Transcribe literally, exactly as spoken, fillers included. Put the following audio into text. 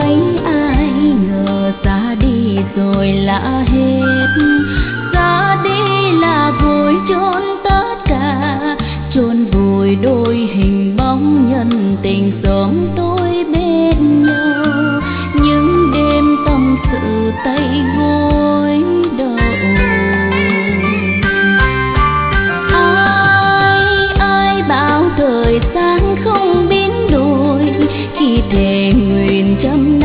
ấy ai ngờ xa đi rồi là hết. Xa đi là vội chôn tất cả, chôn vùi đôi hình bóng nhân tình sớm tối bên nhau. Những đêm tâm sự tay gối đầu, ai ai bảo thời gian không biến đổi khi thề nguyện trăm